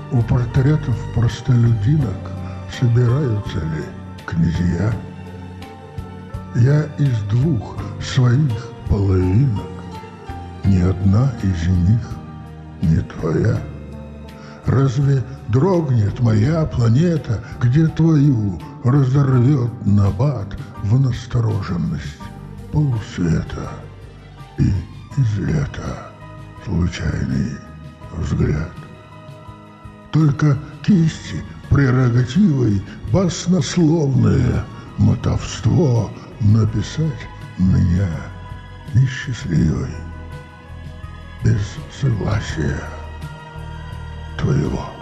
У портретов простолюдинок собираются ли князья? Я из двух своих половинок, ни одна из них не твоя. Разве дрогнет моя планета, где твою разорвет набат в настороженность полусвета и из лета случайный взгляд? Только кисти прерогативой баснословное мотовство написать меня несчастливой без согласия твоего.